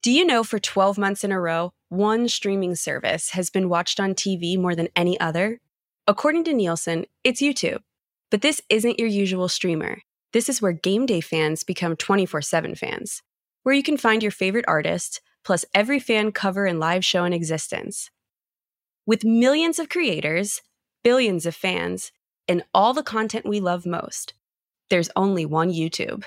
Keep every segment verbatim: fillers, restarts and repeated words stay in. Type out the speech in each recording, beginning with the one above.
Do you know for twelve months in a row, one streaming service has been watched on T V more than any other? According to Nielsen, it's YouTube. But this isn't your usual streamer. This is where game day fans become twenty-four seven fans, where you can find your favorite artist, plus every fan cover and live show in existence. With millions of creators, billions of fans, and all the content we love most, there's only one YouTube.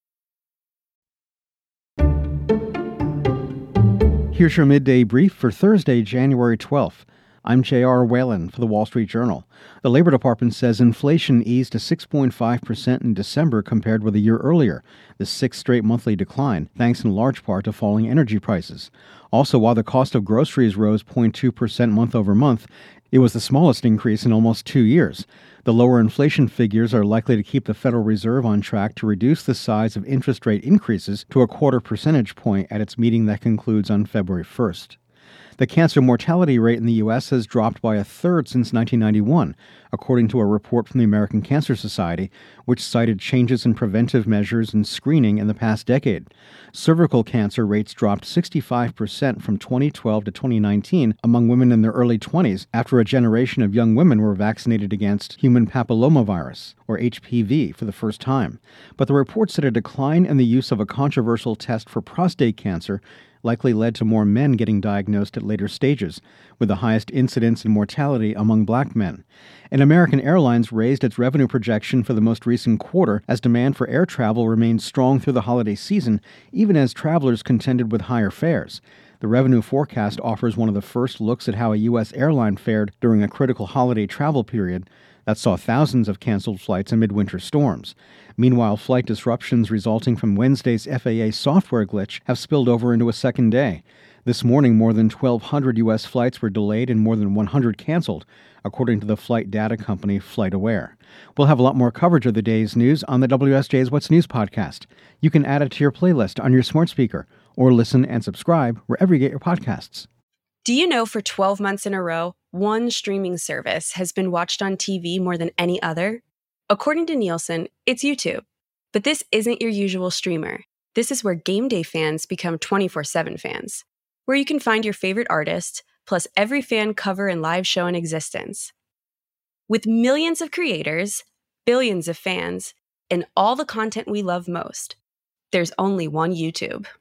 Here's your midday brief for Thursday, January twelfth. I'm J R. Whalen for the Wall Street Journal. The Labor Department says inflation eased to six point five percent in December compared with a year earlier, the sixth straight monthly decline, thanks in large part to falling energy prices. Also, while the cost of groceries rose zero point two percent month over month, it was the smallest increase in almost two years. The lower inflation figures are likely to keep the Federal Reserve on track to reduce the size of interest rate increases to a quarter percentage point at its meeting that concludes on February first. The cancer mortality rate in the U S has dropped by a third since nineteen ninety-one, according to a report from the American Cancer Society, which cited changes in preventive measures and screening in the past decade. Cervical cancer rates dropped sixty-five percent from twenty twelve to twenty nineteen among women in their early twenties after a generation of young women were vaccinated against human papillomavirus, or H P V, for the first time. But the report said a decline in the use of a controversial test for prostate cancer likely led to more men getting diagnosed at later stages, with the highest incidence and mortality among black men. And American Airlines raised its revenue projection for the most recent quarter as demand for air travel remained strong through the holiday season, even as travelers contended with higher fares. The revenue forecast offers one of the first looks at how a U S airline fared during a critical holiday travel period that saw thousands of canceled flights amid winter storms. Meanwhile, flight disruptions resulting from Wednesday's F A A software glitch have spilled over into a second day. This morning, more than twelve hundred U S flights were delayed and more than one hundred canceled, according to the flight data company FlightAware. We'll have a lot more coverage of the day's news on the W S J's What's News podcast. You can add it to your playlist on your smart speaker or listen and subscribe wherever you get your podcasts. Do you know for twelve months in a row, one streaming service has been watched on T V more than any other? According to Nielsen, it's YouTube. But this isn't your usual streamer. This is where game day fans become twenty-four seven fans, where you can find your favorite artist, plus every fan cover and live show in existence. With millions of creators, billions of fans, and all the content we love most, there's only one YouTube.